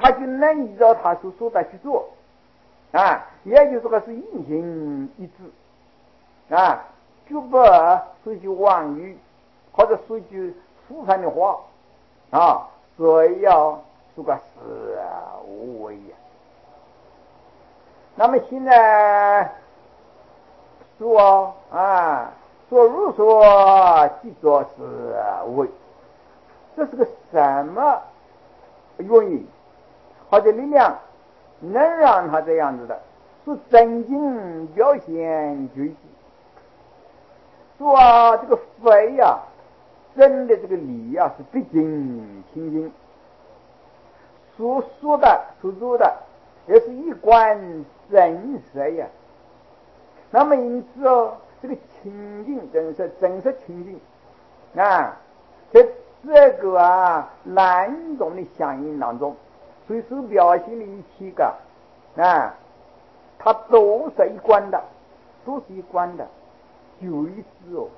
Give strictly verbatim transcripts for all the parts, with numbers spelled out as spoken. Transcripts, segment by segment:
他就能依照他所说的去做啊，也就是说是言行一致啊，绝不说句妄语或者说句负犯的话啊，所以要说个是无为呀。那么现在说啊，说如说即作是无为，这是个什么原因或者力量能让他这样子的？是真经表现具体，说啊这个非呀、啊，真的这个理呀、啊、是毕竟清净，所说的所做的也是一贯真实呀。那么因此哦，这个清净真实真实清净啊，在这个啊两种的相应当中，随时表现的一切个啊，它都是一贯的，都是一贯的，有意思哦。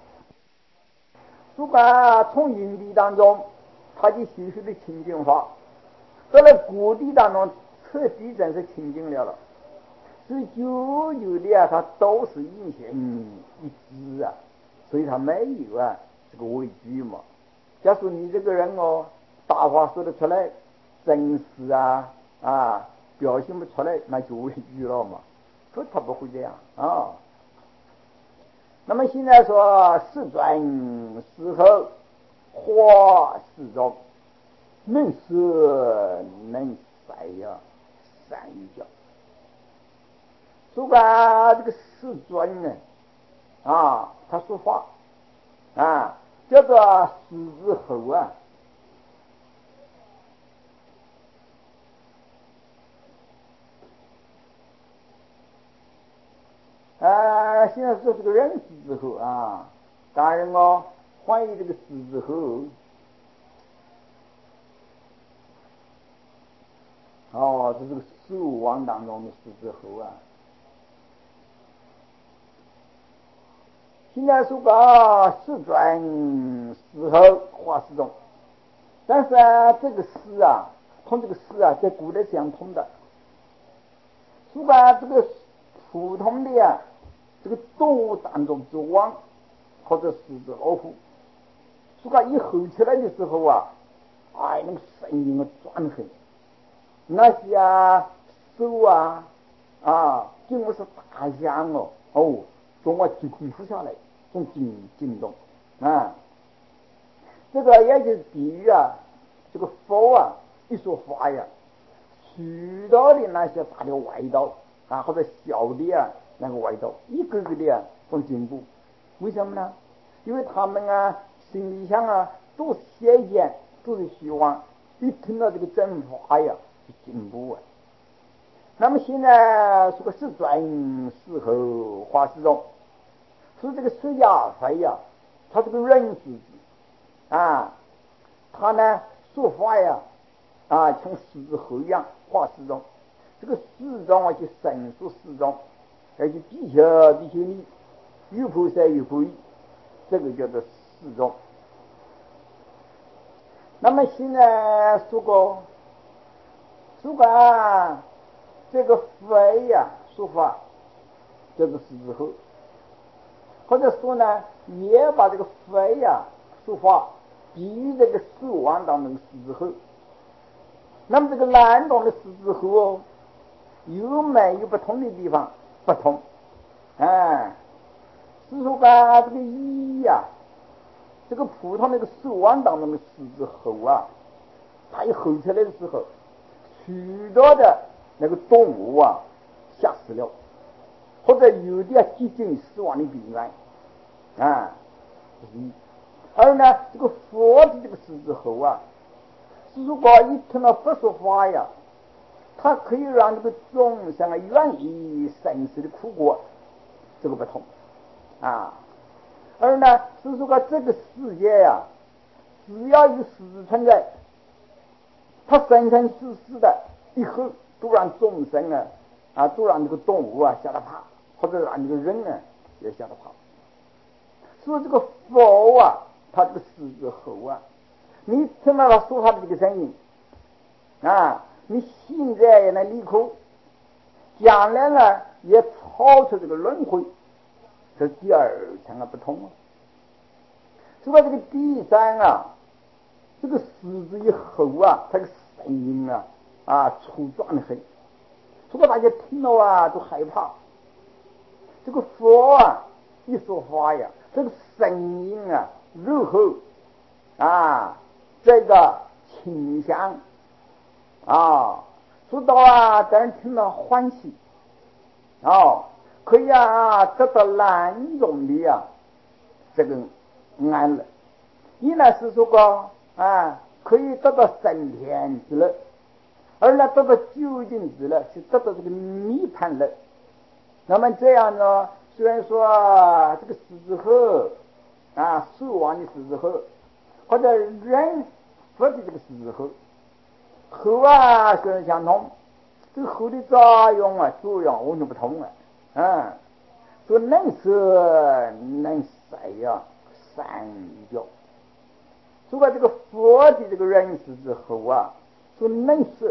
如果从因地当中，它就吸收的清净化，到了果地当中，彻底真是清净了了。是久有的啊，它都是言行一致啊，所以它没有啊这个畏惧嘛。假如你这个人哦，大话说得出来，真实啊啊表现不出来，那就畏惧了嘛。可他不会这样啊。那么现在说世尊死后化世中，能舍能塞呀，善教。说吧，这个世尊呢啊，他说话啊，叫做狮子吼啊。啊，现在说这个人狮子吼啊，当然哦，欢迎这个狮子吼。哦，这是个兽王当中的狮子吼啊。现在说个世尊死后化世中，但是啊，这个诗啊，同这个诗啊，在古代相通的。说吧，这个普通的啊，这个动物当中之王，或者狮子老虎，说吧，一吼起来的时候啊，哎，那个声音啊转很，那些啊手啊啊，经过是大象哦哦，从我疾空扑下来，从惊惊动啊，这个也就是比喻啊，这个佛啊一说话呀，许多的那些大的外道啊，或者小的啊那个外道，一个个的啊都进步。为什么呢？因为他们啊心里想啊都是邪见，都是希望一听到这个真话呀就进步啊。那么现在说个是转世后化世中，是这个释迦佛呀，他是个人世子啊，他呢说话呀啊，像狮子吼一样化世中。这个世中啊，就神说世中，而且地球地球里有菩萨有佛，这个叫做世中。那么现在说过，说过啊，这个佛呀说法，这个是之后，或者说呢，也把这个佛呀说法比喻这个死亡当中的狮子后。那么这个南东的狮子后哦，有没有不同的地方？不同，哎，是说吧，这个一呀、啊，这个普通那个死亡当中的狮子吼啊，它一吼起来的时候，许多的那个动物啊吓死了，或者有的接近死亡的边缘啊，这是一。而呢，这个佛的这个狮子吼啊，如果一听到佛说话呀，它可以让这个众生啊远离生死的苦果，这个不同啊。而呢，是说这个世界呀、啊，只要有死存在，它生生世世的以后都让众生啊啊，都让这个动物啊吓得怕，或者让这个人呢也吓得怕。所以这个佛啊，他这个狮子吼啊，你听到他说话的这个声音啊， 你现在也能离苦，将来呢也超出这个轮回，这是第二层啊不同啊。所以这个第三啊，这个狮子以后啊，它的声音啊啊粗壮的很，如果大家听了啊都害怕。这个佛啊一说话呀，这个声音啊如何啊这个倾向啊，知道啊让人听了欢喜哦，可以啊得到难容的啊这个安乐。一呢是说过啊可以得到升天之乐，而呢得到究竟之乐，是得到这个涅槃乐。那么这样呢，虽然说、啊、这个狮子吼啊寿王的狮子吼，或者人佛的这个狮子吼，吼啊虽然相同，这个吼的作用啊作用完全不同啊。嗯，说能舍能塞呀三教。如果这个佛的这个人狮子吼啊，说能舍。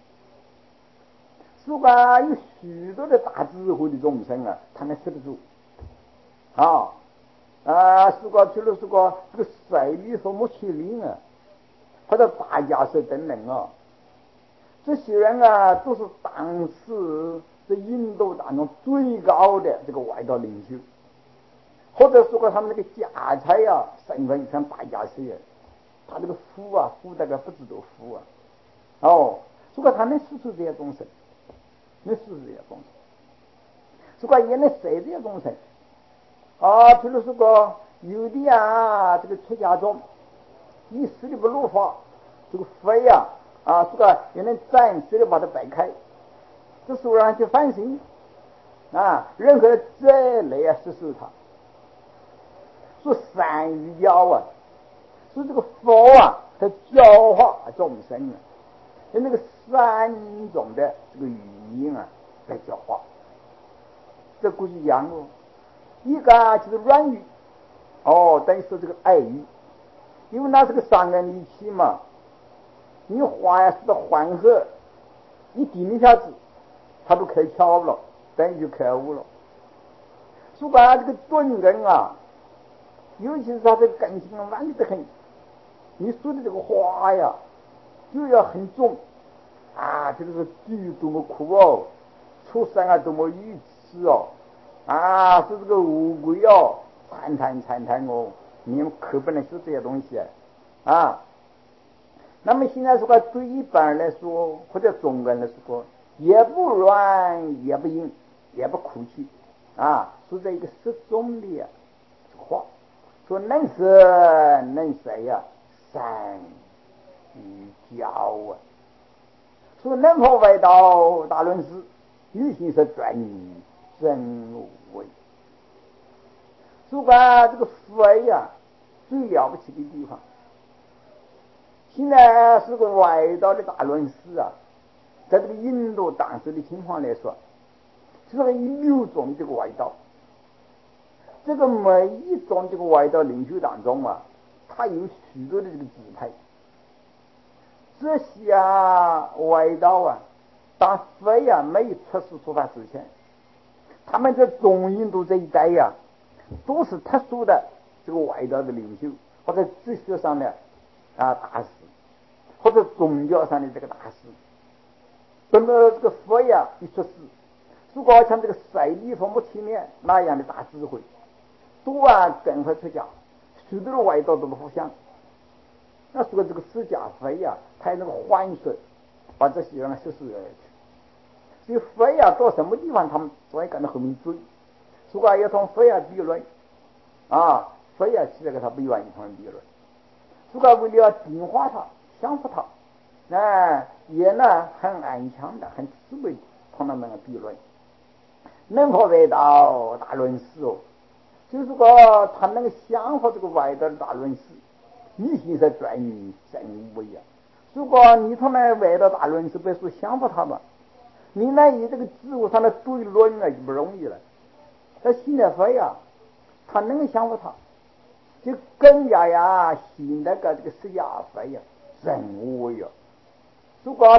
如果有许多的大智慧的众生啊，他能吃得住啊啊！如果譬如说这个赛里和穆切林啊，或者大家士等人啊，这些人啊，都是当时在印度当中最高的这个外道领袖，或者说他们那个家财啊，身份像大家士啊，他这个福啊，福大概不知道福啊。哦，如果他能施出这些众生。能施这些众生，如果也能舍这些众生啊，譬如说有的啊，这个出家众一时的不入法，这个非啊啊，这个也能暂时的把它摆开，这时候让去反省啊，任何的这类啊，实施它，说善于教啊，说这个佛啊，在教化众生啊。用那个三种的这个语音啊来教化，这估计讲哦，一个就是软语，哦，等于说这个爱语，因为那是个伤人利器嘛，你话呀是个缓和，你顶一下子，他都开窍了，等于就开悟了。说白这个钝根啊，尤其是他这个感情啊顽得很，你说的这个话呀，就要很重。啊，这个是地狱多么苦哦，畜生啊多么愚痴哦，啊，是这个乌龟哦，惨惨惨惨哦，你们可不能说这些东西啊。那么现在说对一般人来说，或者中国人来说，也不软，也不硬，也不哭泣啊，说在一个适中的呀话，说能舍能舍呀，善于教啊。说能破外道大论师，一心是专真无为。如果这个佛呀，最了不起的地方，现在是个外道的大论师啊，在这个印度当时的情况来说，是个有六种这个外道，这个每一种这个外道领袖当中啊，他有许多的这个支派，这些啊外道啊。当佛呀没有出世出发之前，他们在中印度这一带呀，都是特殊的这个外道的领袖，或者哲学上的啊大师，或者宗教上的这个大师。等到这个佛呀一出世，如果像这个赛利佛穆切面那样的大智慧，都啊赶快出家，许多的外道都不互相。那说这个释迦佛呀，他有那个欢顺，把这些人收拾下去。所以佛呀到什么地方他们总会感到后面追，如果要同佛呀比论啊，佛呀其实他不愿意同人比论，如果为了要净化他降服他，哎也呢很安详的很慈悲的同他们比论。能破外道大论师哦，就是说他能够降服这个外道的大论师，你心是专真无为啊。如果你从那外道大论师别说降服他吧，你那以这个植物上的对论啊就不容易了。他信了佛呀，他能够降服他，就更加呀信那个这个释迦佛呀真无为啊。如果这个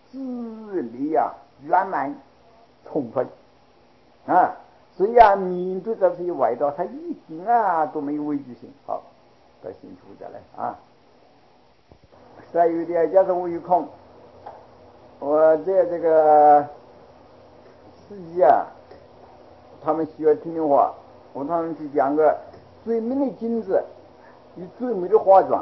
智力啊圆满充分啊，所以啊，面对这些外道，他一点啊都没有畏惧心。好，到新出再来啊。再有一点就是我有空，我在这个司机啊，他们需要听的话，我他们去讲个最美的镜子与最美的化妆，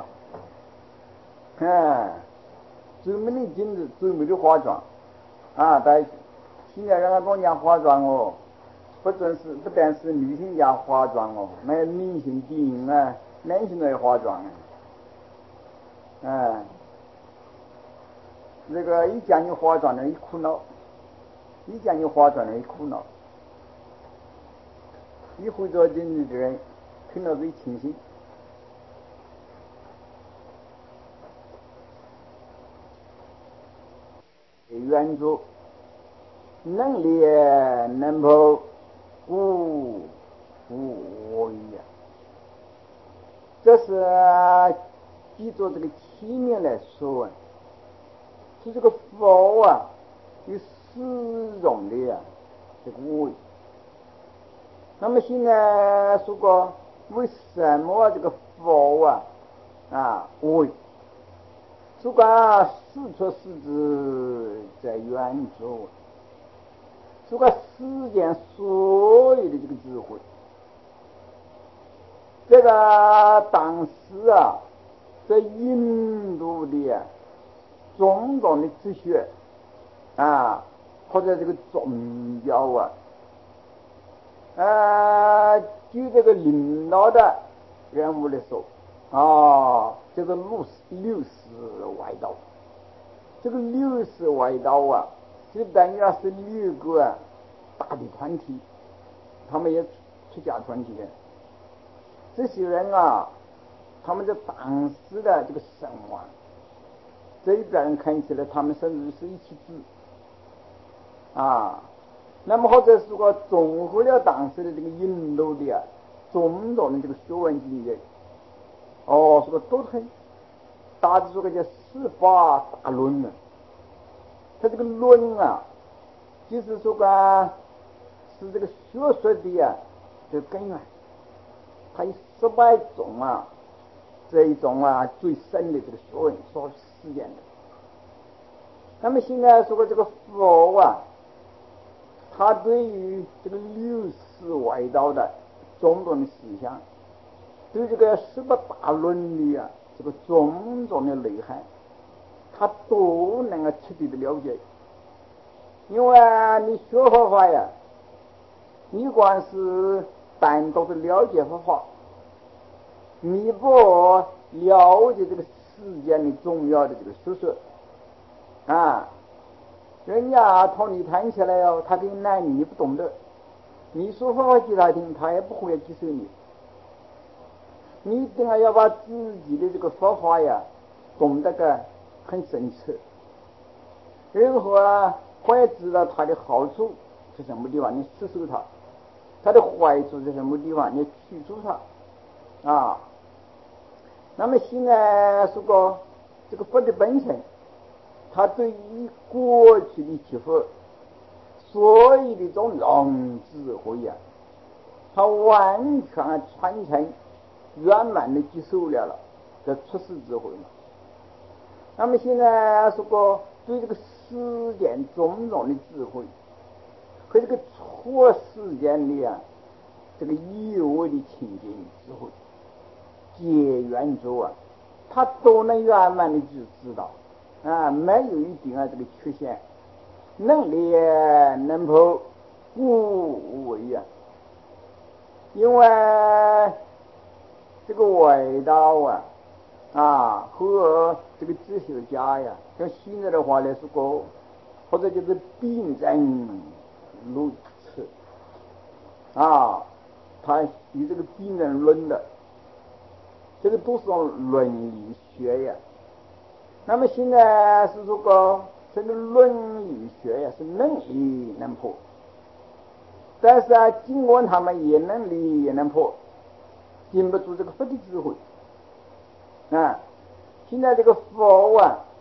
嗯，最美的镜子，最美的化妆啊！大家现在让他跟我讲化妆哦，不准是不但是女性讲化妆哦，那明星电影啊，男性也化妆啊，嗯，这个一讲你化妆的一苦恼，一讲你化妆的一苦恼，一会做镜子的人听到最清醒。原著能练能破无无为呀，这是记住这个器皿来说啊，是这个佛啊有始终的呀这个为。那么现在说过为什么这个佛啊啊为？主管事出世之在远处，主管世间所有的这个智慧，这个当时啊，在印度的啊种种的哲学啊，或者这个宗教啊，呃，据这个领导的人物来说，啊，这个六六世外道，这个六世外道啊，就等于是六个、啊、大的团体，他们也出家团体的。这些人啊，他们在当时的这个生活，这一边人看起来，他们甚至是一起治啊。那么或者是说综合了当时的这个印度的啊种种的这个学问经验。哦，这个都很大致说个叫四法大论呢。他这个论啊，就是说个是这个学说的啊这个根源。他有十百种啊，这一种啊最深的这个学问所实践的。那么现在说个这个佛啊，他对于这个六世外道的种种的思想，对这个十八大论的啊这个种种的内涵，他都能够彻底的了解。因为啊你学佛法呀，你光是单独的了解佛法，你不了解这个世间的重要的这个学说啊，人家同你谈起来哦，他给你难你，你不懂得，你说佛法给他听，他也不会接受你。你一定要把自己的这个佛法呀懂得个很深切，然后啊会知道它的好处是什么地方，你吸收它；它的坏处是什么地方，你去除它啊。那么现在说过这个佛的本身，它对于过去的起佛所有的这种long智慧呀、啊，它完全传承圆满的接受了了这出世智慧嘛。那么现在说过对这个世间种种的智慧和这个出世间的啊这个意味的清净智慧结缘之啊，他都能圆满的去知道啊，没有一点啊这个缺陷，能练能破无无为啊。因为这个外道啊啊和这个哲学家呀，用现在的话来说过，或者就是病人如此啊，他有这个病人论的，这个都是伦理学呀。那么现在是说个这个伦理学呀是能理能破，但是啊，尽管他们也能理也能破，经不住这个佛的智慧啊。现在这个佛啊，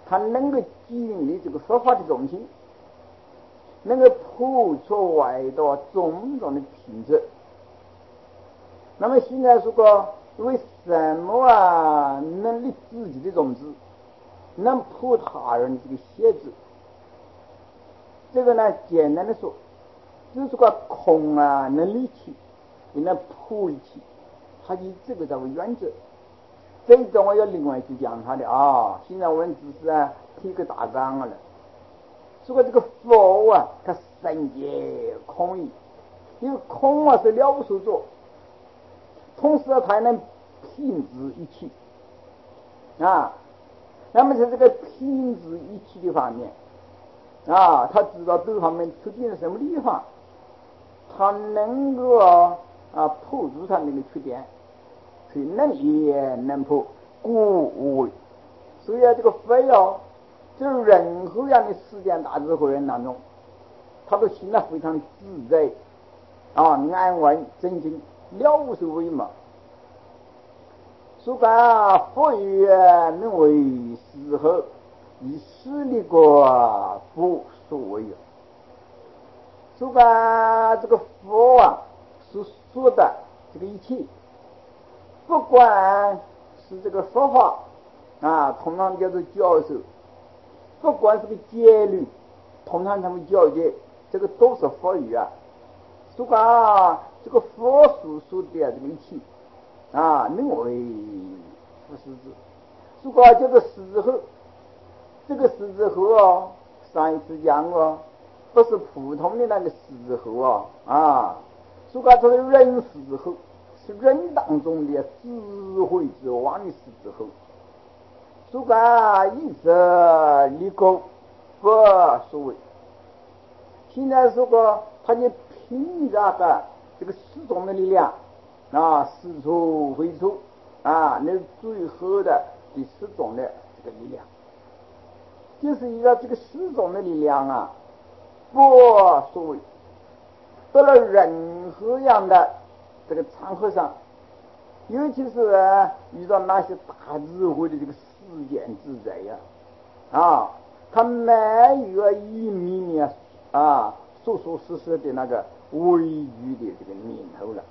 它能够建立这个佛法的中心，能够普出外道种种的品质。那么现在如果为什么啊能立自己的种子，能普他人的这个邪知？这个呢，简单的说，就是个空啊能立起，也能普一起，它以这个作为原则。这一种我要另外去讲它的啊。现在我们只是啊提个大纲了。如果这个佛啊，它深解空义，因为空啊是了无所作，同时啊它还能品质一气啊。那么在这个品质一气的方面啊，他知道对方面缺点是什么地方，他能够啊破除他那个缺点，所以能言能破，故无为。所以啊，这个佛哦，就是任何样的世间大智慧人当中，他都心里非常的自在啊，安稳镇静，了无所为嘛。所以佛曰能为时候，以实力过佛所为。所以这个佛啊所说的这个一切，不管是这个说法啊，通常叫做教授，不管是个戒律，通常他们教诫，这个都是佛语啊。所以啊，这个佛所说的这个一切啊，能为不实质。如果叫做时候，这个时候哦，上一次讲过，不是普通的那个时候哦啊，如果这个人时候，是人当中的智慧之王的时候。如果一则立功不所谓。现在如果他就凭着个这个四种的力量啊，四处回出啊，那最后的第四种的这个力量，就是依照这个四种的力量啊，不所谓，到了任何样的这个场合上，尤其是、啊、遇到那些大智慧的这个世间之灾呀啊，他没有一米米啊说说实实的那个畏惧的这个念头了。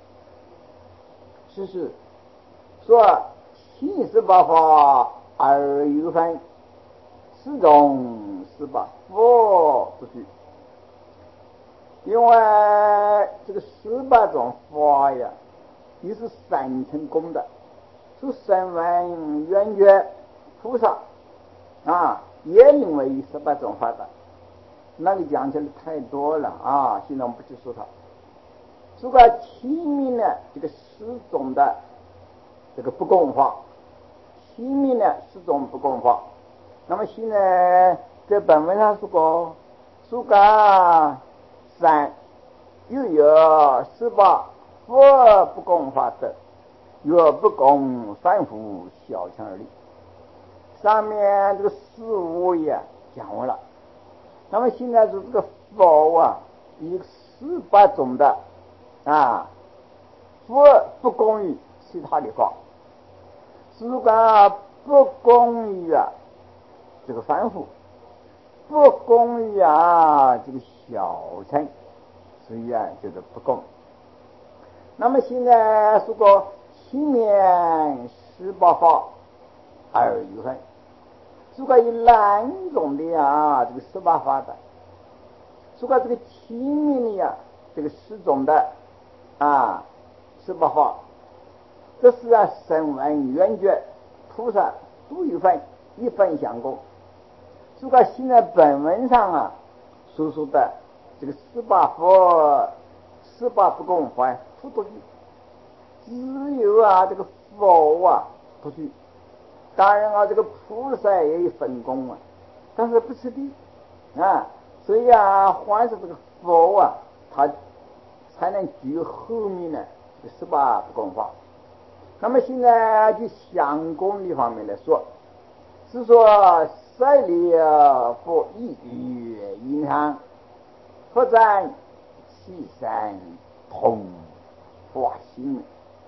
是是说七十八法而有分，四种十八佛不虚。因为这个十八种法呀，也是三层功的，是声闻缘觉菩萨啊，也认为十八种法的。那个讲起来太多了啊，现在我们不去说它。如果前面呢，这个十种的这个不共法，前面呢十种不共法，那么现在在本文上说过，说个三又有十八佛不共法的，若不共反复小强而立。上面这个四无为啊讲完了，那么现在是这个佛啊，以十八种的啊佛不共于其他的法，如果不共于啊这个反复，不共于啊这个小乘，所以啊就是不共。那么现在说过前面十八法而有分，如果有两种的啊这个十八法的，如果这个前面的呀这个十种的啊十八法，这是啊声闻缘觉菩萨都有分，一分相共。如果现在本文上啊所说的这个十八佛十八不共法不不虚，只有啊这个佛啊不虚。当然啊这个菩萨也有分工啊，但是不是的啊，所以啊还是这个佛啊他才能具后面呢这个十八不共法。那么现在就相公的方面来说，是说舍利佛一语银行，佛赞其三同法性。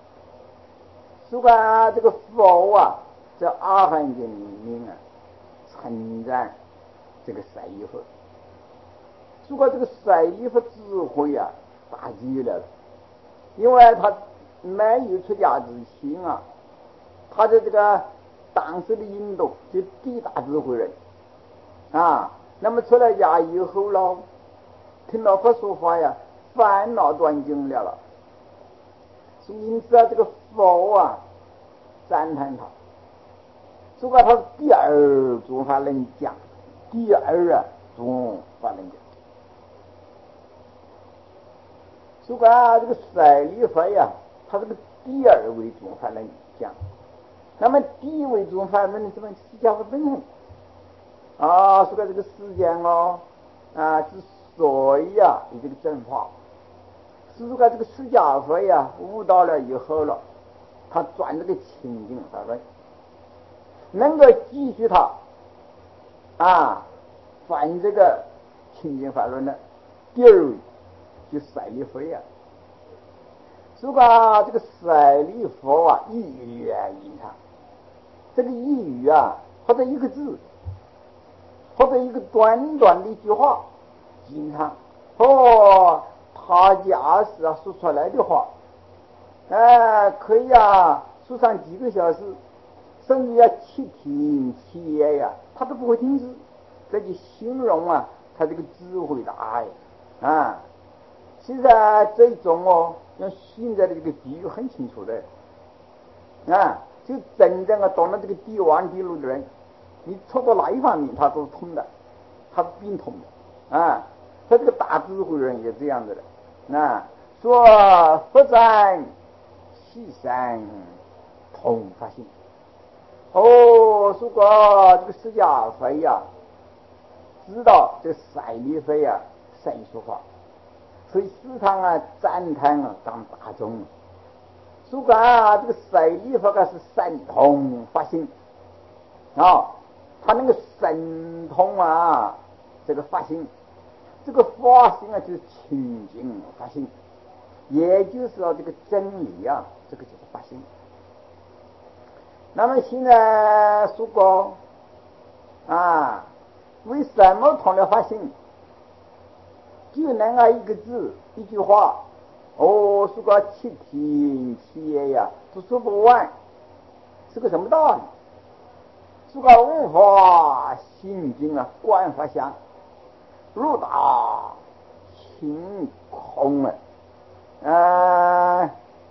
如果这个佛啊，这阿含经里面啊， 称赞这个赛义佛。如果这个赛义佛智慧啊大极了，因为他没有出家之前啊，他的这个当时的引导就地大智慧人啊，那么出了家以后了，听到佛说法呀，烦恼断尽了了。因此啊，这个佛啊赞叹他，如果他是第二种法能讲，第二啊种法能讲。如果啊这个赛利佛呀，他这个第二位种法能讲，那么第一位种法能什么释迦佛本身啊，说个这个世间哦啊之所以啊有这个正法。是说这个释迦佛呀悟到了以后了，他转这个清净法轮，能够继续他啊反这个清净法轮的第二位就赛利佛呀。如果这个赛利佛啊一语啊吟唱，这个一语啊或者一个字或者一个短短的一句话吟唱哦，他假使啊说出来的话，哎，可以啊说上几个小时，甚至要七天七夜呀，他都不会停止。这就形容啊他这个智慧大呀啊。其实啊这种哦，用现在的这个比喻很清楚的啊，就真正啊懂了这个地王地路的人，你戳到哪一方面他都是通的，他是并通的啊。他这个大智慧人也这样子的。那说佛在西山同发心哦，如果这个释迦佛呀知道这个赛利佛呀善说法，所以时常啊赞叹啊当大众。如果啊这个赛利佛啊是神通发心啊，他能够神通啊这个发心，这个发心啊就是清净发心，也就是说这个真理啊，这个就是发心。那么现在说过啊，为什么同了发心就能啊一个字一句话哦，说个七天七夜呀都说不完，是个什么道理？说个无法心经啊观法相，入大清空啊呃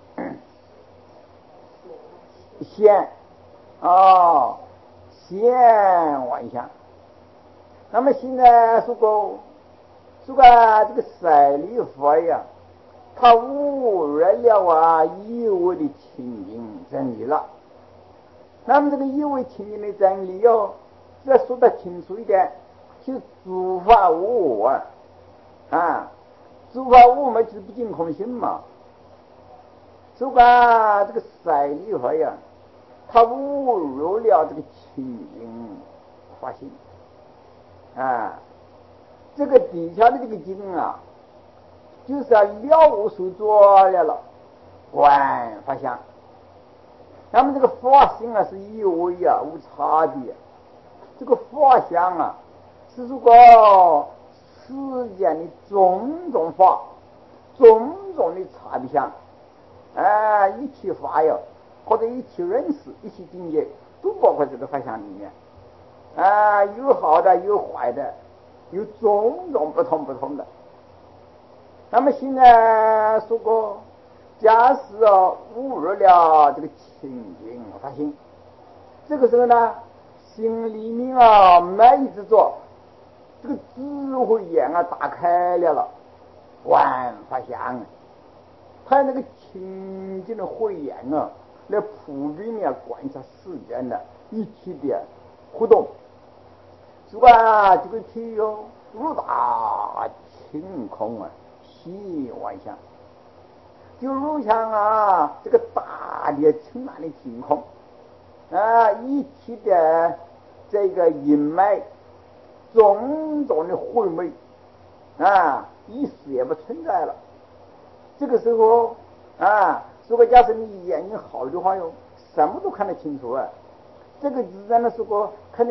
现哦现万象。那么现在说过说个这个赛利佛呀，他误入了啊一味的清净真理了。那么这个一味清净的真理哟，再说得清楚一点，就诸法无我啊啊，诸法无我嘛，就是不净空心嘛。说个这个赛利佛呀，他误入了这个清净发心啊。这个底下的这个经啊，就是要了无所作了了，观法相。那么这个法性啊是一味啊无差别，这个法相啊是如果世间的种种法、种种的差别相，哎，一起发呀，或者一起认识、一起境界，都包括这个法相里面。啊，有好的，有坏的，有种种不同不同的。那么现在说过，假使哦误入了这个清净发心，这个时候呢，心里面啊没一直做，这个智慧眼啊打开了了，观法相，他那个清净的慧眼啊，来普遍面观察世间的一切的互动。是吧？这个体哟，如大清空啊，细万象，就如像啊这个大的清蓝的天空啊，一切的这个阴霾，种种的晦昧啊，一时也不存在了。这个时候啊，如果假设你眼睛好的话哟，什么都看得清楚啊。这个自然的时候看那个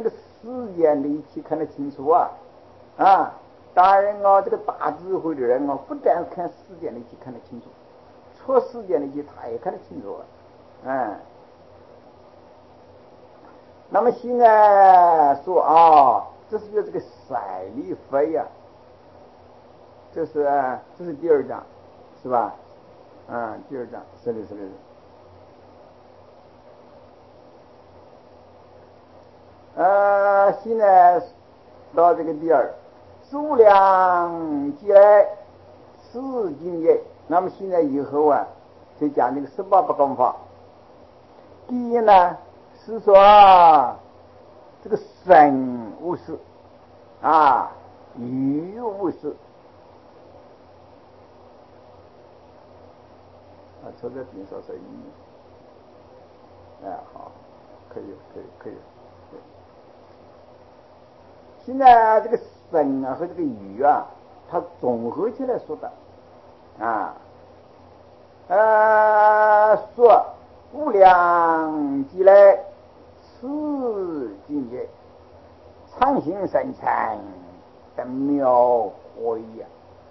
世间的一切看得清楚啊啊！当然啊，这个大智慧的人啊，不但看世间的一切看得清楚，出世间的一切他也看得清楚啊。嗯，那么现在说啊，这是这个赛利非呀，这是这是第二章，是吧？嗯，第二章是的，是的。呃，现在到这个第二，数量积累是境界。那么现在以后啊，就讲这个十八不共法。第一呢是说这个神无事啊，语无事啊，抽在顶上是语。哎，好，可以，可以，可以。现在这个神啊和这个语啊，它综合起来说的啊，呃，说无量积累此境界，常行深沉的妙慧呀。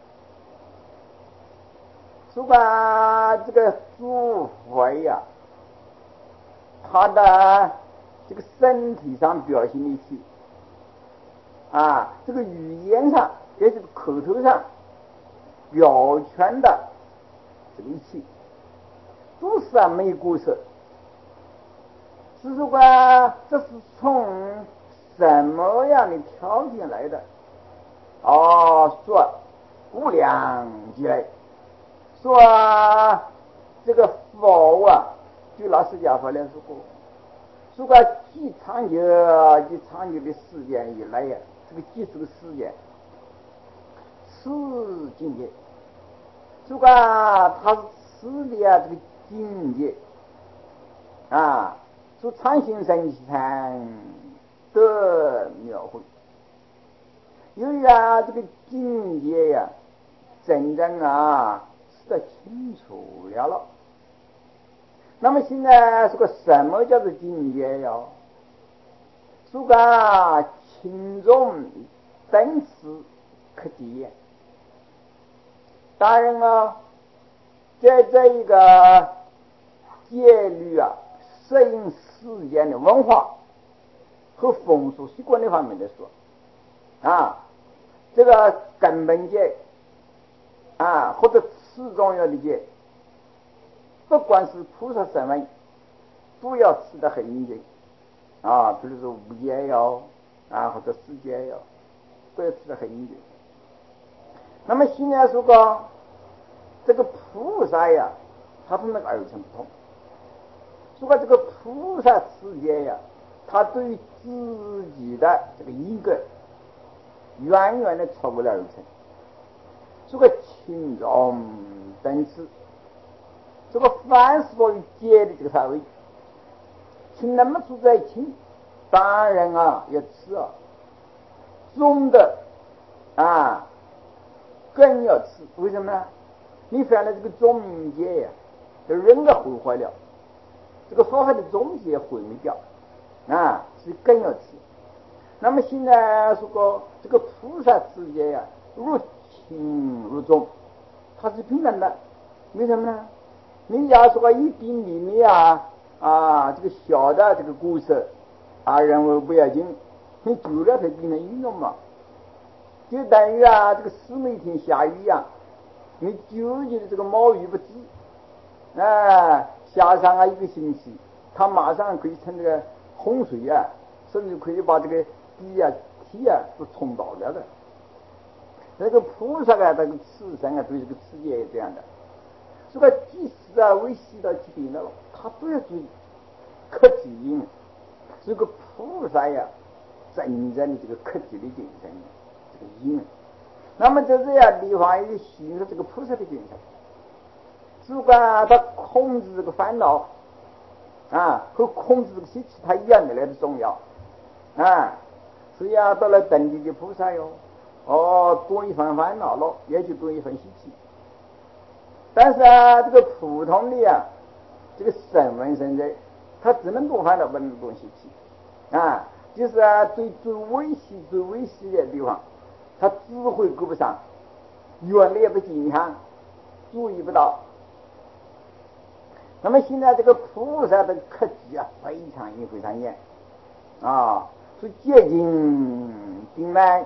说把这个诸佛呀，他的这个身体上表现的一些啊，这个语言上也是口头上表现的这个一切，都是啊没有过失。是说这是从什么样的条件来的？哦，说无量积累，说这个佛啊，就老释迦佛来说过，说过几长久几长久的时间以来呀，这个几十个时间，此境界，说过他是此的啊这个境界啊，说常行深禅得妙慧。由于啊这个境界呀、啊，真正啊是得清楚了了。那么现在这个什么叫做境界呀？说个轻重等次可见。当然啊，在这一个戒律啊，适应世间的文化和风俗习惯的方面来说啊，这个根本戒啊，或者次重要的戒，不管是菩萨声闻，都要持得很严谨啊。比如说五戒哟啊，或者四戒哟，都要持得很严谨。那么现在说个这个菩萨呀，他的那个儿程不同。说个这个菩萨持戒呀，他对于自己的这个因根远远的超过了儿程。这个轻重等次，这个凡是关于戒的这个范围，轻那么处在轻，当然啊要吃啊，重的啊更要吃。为什么呢？你犯了这个重名戒呀，人的毁坏了，这个佛法的宗旨也毁灭掉啊，是更要吃。那么现在说过这个菩萨持戒呀，如轻如重，它是平等的。为什么呢？你要说一丁里面啊啊这个小的这个故事啊认为不要紧，你久了才变成应用嘛，就等于啊这个四每天下雨一样，你纠结的这个毛雨不止，啊下上啊一个星期，它马上可以成这个洪水啊，甚至可以把这个地啊地啊都冲倒了的。那个菩萨啊，这个慈善啊，对这个世界也这样的。这个即使啊为习到疾病了，他都要注意克己因。这个菩萨呀，真正的这个克己的精神，这个因。那么就这样地方也形成这个菩萨的精神。只管他控制这个烦恼啊，和控制这个习气，他一样的来的重要啊。所以啊，到了等级的菩萨哟。哦，多一份烦恼了，也就多一份习气。但是啊，这个普通的啊，这个声闻生者，他只能多烦恼，不能多习气啊。 就是啊，最最危险、最危险的地方，他指挥顾不上，原来也不影响，注意不到。那么现在这个菩萨的克己啊，非常严、非常严啊，是戒禁定来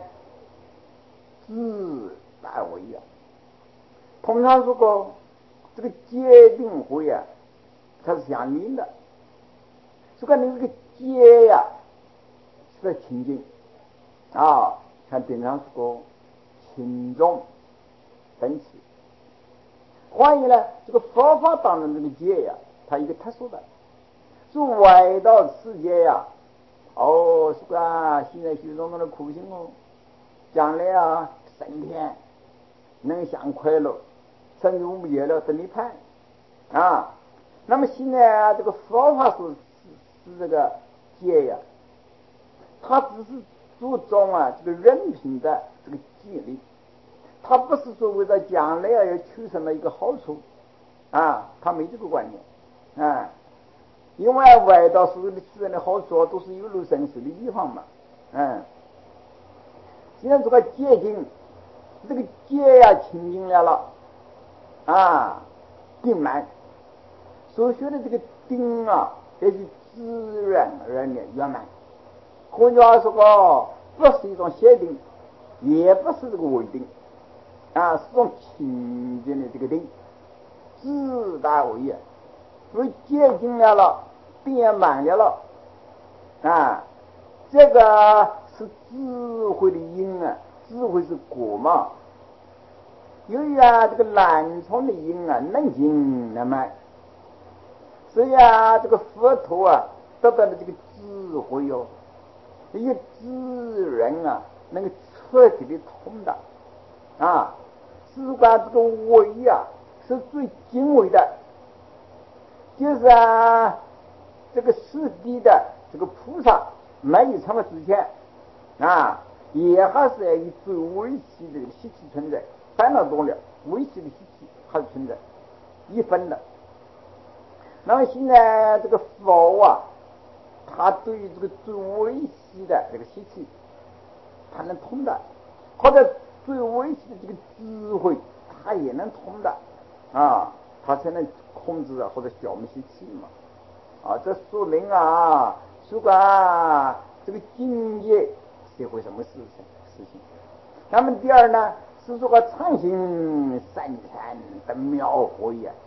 自大为啊。通常如果这个戒定慧啊，它是相应的。如果你这个戒呀、啊，是在清净啊，像平常说轻重等次。关于呢，这个佛法当中这个戒呀、啊，它一个特殊的，是外道世界呀、啊。哦，是吧？现在学中的苦行哦，将来啊，升天能享快乐，甚至无业了等你判啊。那么现在啊，这个佛法是是是这个戒呀、啊，它只是注重啊这个人品的这个戒律，它不是说为了将来啊要取什么一个好处啊，它没这个观念啊。因为外道所有的取人的好处都是有入生死的地方嘛，嗯。现在这个戒经，这个戒呀清净了了啊，定满所学的这个定啊，也是自然而然的圆满。换句话说个，不是一种邪定，也不是这个伪定啊，是种清净的这个定，自大为业。所以戒经了了，定也满了了啊，这个是智慧的因啊，智慧是果嘛。由于啊这个懒虫的因啊，能经能满，所以啊这个佛陀啊得到了这个智慧哦，一个智人啊能够彻底的通达啊，事关这个为啊是最精微的，就是啊这个四谛的这个菩萨没有成佛之前啊，也还是以最微细的习气存在，烦恼多了，微细的习气还是存在一分的。那么现在这个佛啊，他对于这个最微细的这个习气，他能通的，或者最微细的这个智慧，他也能通的啊，他才能控制啊或者消灭习气嘛。啊，这说明啊，如果啊这个境界是会什么事情事情。那么第二呢，是说个常行三禅的妙慧呀。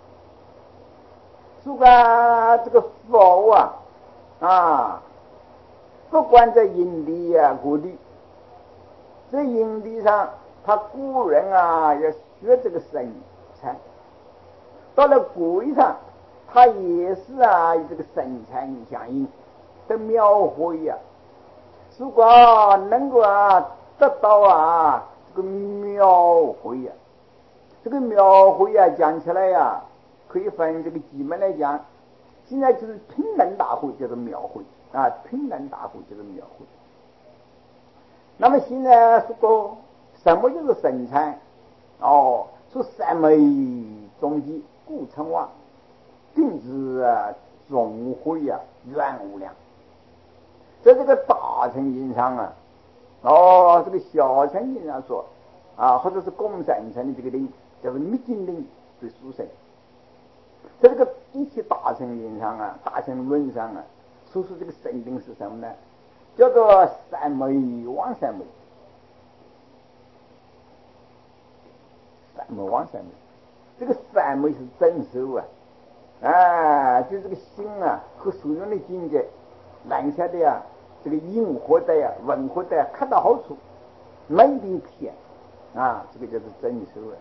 如果这个佛啊啊，不管在因地呀各地，在因地上，他古人啊要学这个神禅，到了国义上。他也是啊，与这个生产相应的描绘呀。如果能够啊得到啊这个描绘呀，这个描绘呀讲起来呀，可以分这个几门来讲。现在就是平等大会叫做描绘啊，平等大会叫做描绘。那么现在说过什么就是生产？哦，说三昧终极故称王。定知啊，总会啊，远无量。在这个大乘经上啊，哦，这个小乘经上说啊，或者是共三乘的这个定，叫做密经定的殊胜。在这个一切大乘经上啊，大乘论上啊，说出这个圣定是什么呢？叫做三昧往三昧，三昧往三昧。这个三昧是真受啊。啊，就这个心啊和所用的境界揽下的呀，这个因活的呀、文活的呀，看到好处，没定偏啊，这个就是真受啊。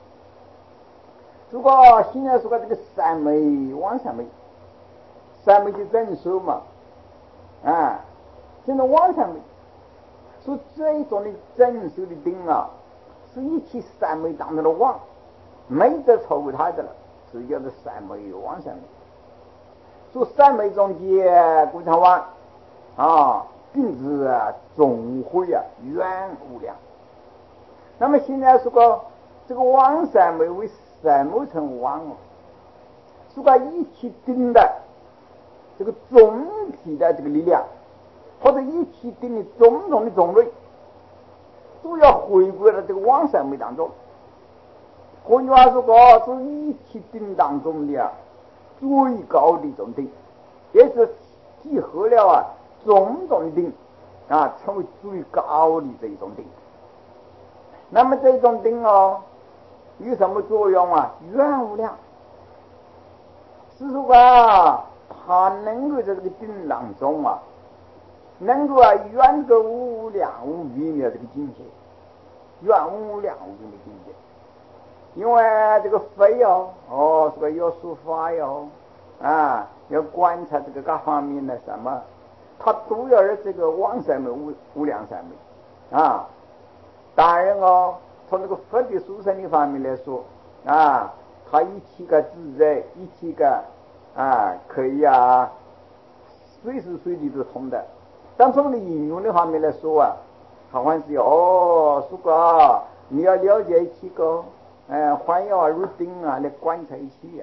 如果现在说这个三昧往三昧，三昧就真受嘛，啊，现在往三昧，说这一种的真受的定啊，是一切三昧当中的往，没得超过他的了。所以叫做三昧往三昧。说三昧中间故常王啊，并知啊总会啊远无量。那么现在说个这个往三昧为三昧成王哦，说个一起定的这个总体的这个力量或者一起定的种种的种类，都要回归到这个往生位当中。换句话说，是一起定当中的啊最高的一种定，也是集合了啊种种的定啊，成为最高的这一种定。那么这种定哦，有什么作用啊？远无量。是说啊，它能够在这个定当中啊，能够啊远个无量无边的这个境界，远无量无边的境界。因为这个肺哦，哦，这个要说法哟，啊，要观察这个各方面的什么，它都要这个往生的无无量三昧啊。当然哦，从这个佛的殊胜的方面来说啊，它一起个自在，一起个啊可以啊，随时随地都通的。但从这个应用的方面来说啊，好像是哦，如果你要了解一起个。哎，还要入定啊，来观察一切啊。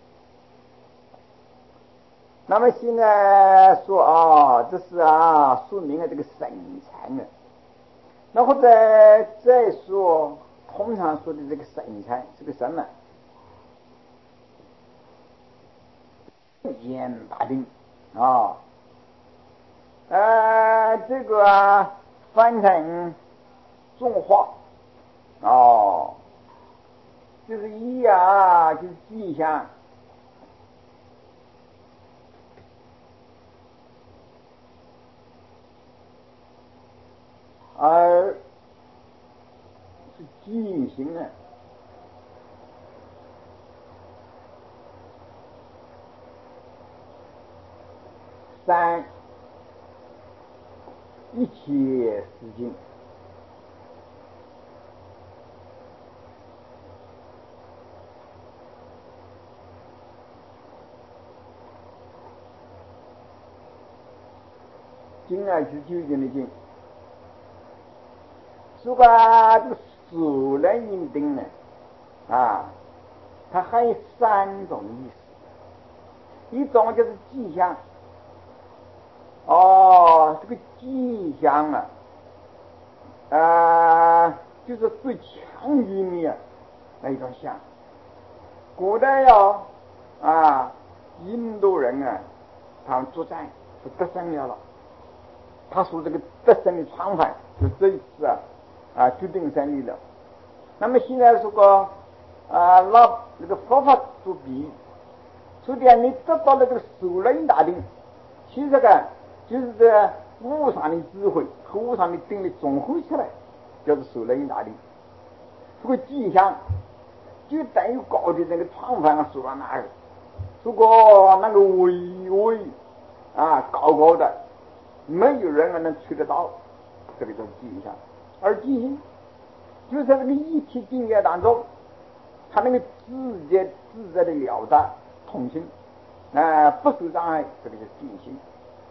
那么现在说啊，这是啊，说明了这个神禅啊。那或者再说，通常说的这个神禅是个什么？眼大定啊，呃，这个啊，翻成重化哦。就是一啊，就是迹象，二是进行啊，三一切实境。经啊，是究竟的经。如果这个数人认定呢，啊，它还有三种意思。一种就是迹象，哦，这个迹象啊，啊，就是最强硬的那一种象。古代哟，啊，印度人啊，他们作战是得胜了了。他说这个得胜的创办是这一次啊啊决定胜利了。那么现在说个啊拿那个佛法做比喻，说的你得到了这个首人大定，其实个就是这无上的智慧和无上的定力综合起来，叫做首人大定。这个迹象就等于高的那个创办说到那儿，如果那个巍巍啊高高的。没有人能取得到，这个叫迹象。而迹象就在这个一体境界当中，他那个自在自在的了达通行，啊、呃，不受障碍，这个叫境性。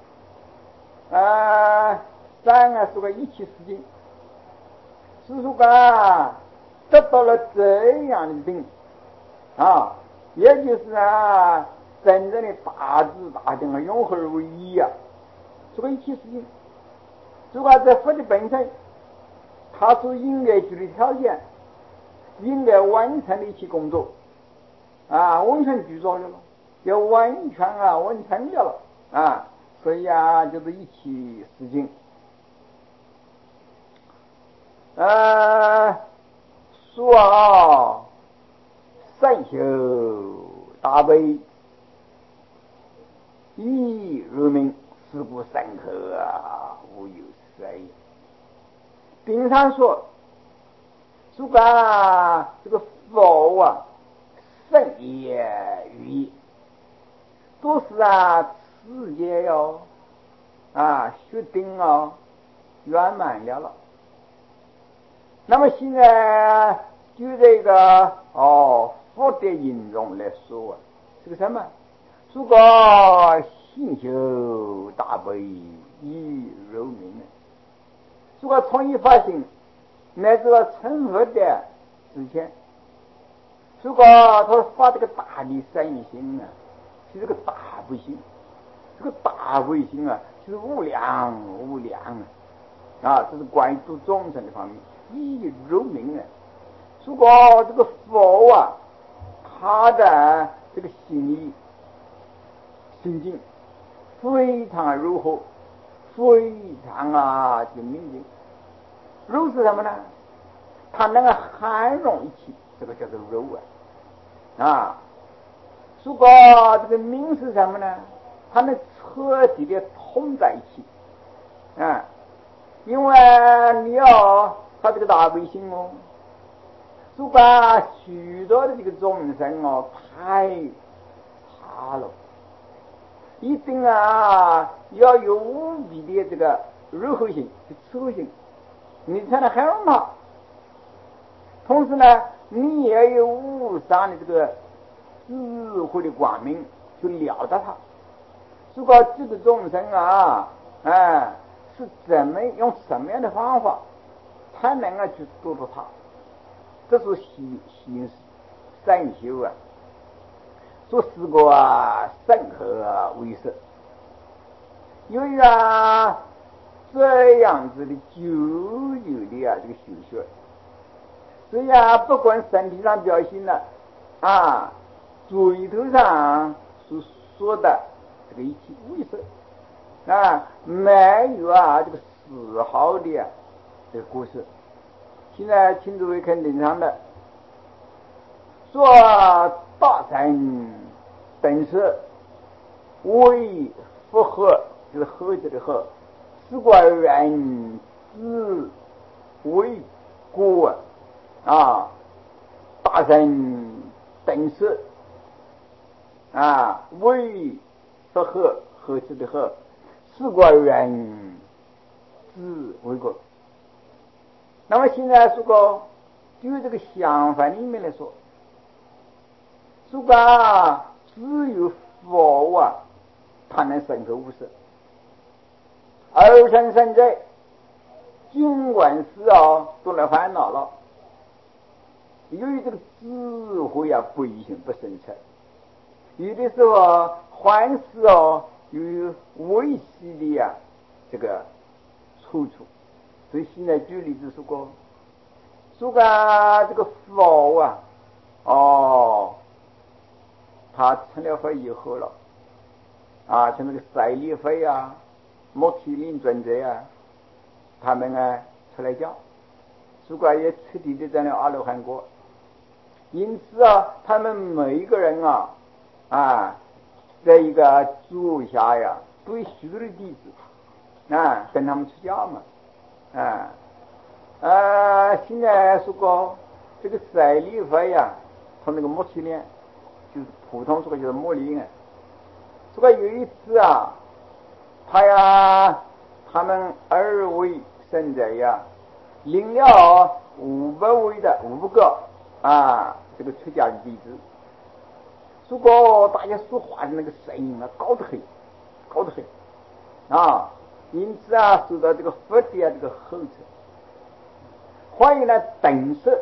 啊，三啊是个一体实境，是说个得到了这样的定啊，也就是啊真正的大智大定啊，融合而为一啊。这个一体实境，如果在佛的本身，他所应该具的条件，应该完成的一些工作啊，完全具足了，要完全啊完成掉了啊，所以啊，就是一体实境。呃，说啊，善修大悲，以入明，是故深刻啊，无有失也。经常说，如果啊这个佛啊，圣也语，都是啊世界哟啊决定哦圆满了了。那么现在就这个哦佛的应用来说啊，这个什么？如果信修大悲以柔明，如果从一发心乃至到成佛的之前，如果他发这个大的善心啊，是这个大悲心，这个大悲心啊， 是无量无量啊！这是关于度众生的方面，以入明啊。如果这个佛啊，他的这个心意心境非常柔和，非常啊就明净。柔是什么呢？它能够含容一起，这个叫做柔啊啊。如果这个明是什么呢？它能彻底的通在一起啊。因为你要他这个大悲心哦，如果许多的这个众生哦太差了，一定啊要有无比的这个柔和性、慈悲性，你才能含容它。同时呢，你也有无上的这个智慧的光明去了达它。如果这个众生啊，哎，是怎么用什么样的方法才能够去度到他？这是心心善修啊，做四个啊深刻啊为实。由于啊这样子的久久的啊这个修学，所以啊不管身体上表现了啊，嘴头上所说的这个一切为实啊，没有啊这个丝毫的、啊、这个过失。现在请诸位看领上的说大乘本是为复合，就是合着的合，是怪人之为过啊，大乘本是啊为复合，合着的合，是怪人之为过。那么现在如果就这个相反里面来说，如果只有佛啊，他能深刻无视，二乘圣者尽管是啊都来烦恼了，由于这个智慧啊不一性不深彻，有的时候凡事哦有微细的呀、啊、这个处处。所以现在举例子说过，说个这个佛啊，哦，他成了佛以后了，啊，像那个赛利弗啊、摩提林尊者啊，他们啊出来讲，如果也彻底的在了阿罗汉果，因此啊，他们每一个人啊，啊，在一个主下呀，对许多的弟子啊，跟他们出家嘛。啊，呃，现在说过这个赛利弗呀，从那个摩提连，就是普通说个就是摩利啊。这个有一次啊，他呀，他们二位圣者呀，领了五百位的五个啊，这个出家的弟子。如果大家说话的那个声音啊，高得很，高得很啊，因此啊，受到这个佛的啊这个后尘。欢迎来等色，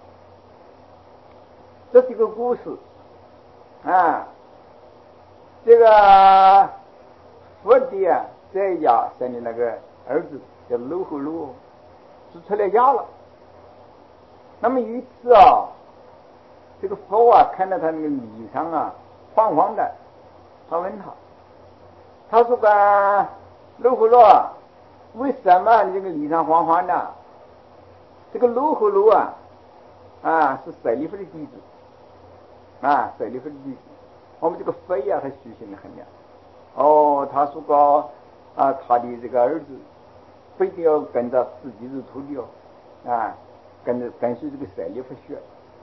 这是一个故事啊。这个佛的啊，在家生的那个儿子叫卢睺罗，是出来家了。那么有一次啊，这个佛啊看到他那个脸上啊黄黄的，他问他，他说个卢睺罗，为什么你这个脸上黄黄的？这个卢睺罗啊，啊是赛利弗的弟子，啊赛利弗的弟子。我们这个佛呀，他虚心的很呀。哦，他说过啊，他的这个儿子非得要跟着自己的徒弟哦，啊，跟着跟随这个赛利弗学。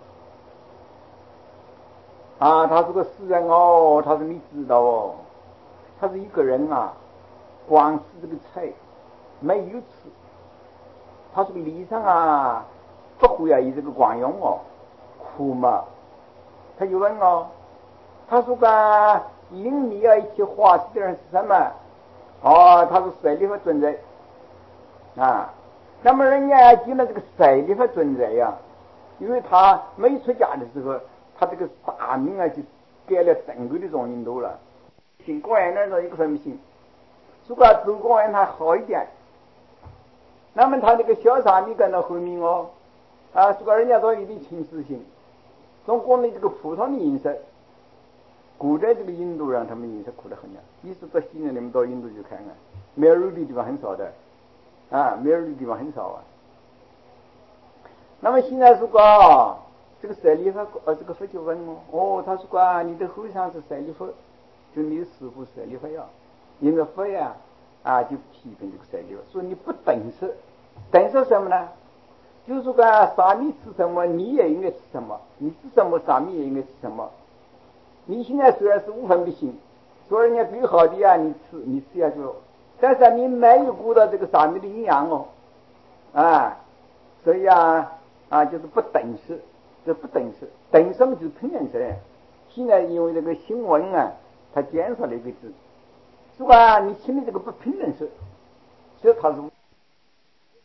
啊，他是个诗人哦，他说你知道哦，他是一个人啊，光吃这个菜没有吃。他这个理上啊，不会啊，以这个光用哦，苦嘛。他就问哦，他说个领你要一起化解的人是什么？哦，他说赛利弗尊者啊。那么人家进了这个赛利弗尊者呀，因为他没出家的时候，他这个大名啊就改了正规的中印度了。信果然那时候一个什么信？ 如果周公让他好一点，那么他那个小沙弥感到后面哦，啊，如果人家说有点轻视性，中国的这个普通的饮食，古代这个印度人他们饮食苦得很呀。你是到西南你们到印度去看看，没有肉的地方很少的，啊，没有肉的地方很少啊。那么现在如果这个舍利弗，呃，这个佛就问我，哦，他说啊，你的后上是舍利弗，就你的师傅舍利弗呀，因为佛呀，啊，就批评这个舍利弗，说你不等式，等式什么呢？就是说沙弥吃什么，你也应该吃什么，你吃什么，沙弥也应该吃什么。你现在虽然是无分别心，说人家最好的呀，你吃，你吃下去了，但是你没有顾到这个沙弥的营养哦，啊，所以啊，啊，就是不等式。这不等式，等什么就是平等式。现在因为这个新闻啊，它减少了一个字，是吧？你听的这个不平等式，所以它是无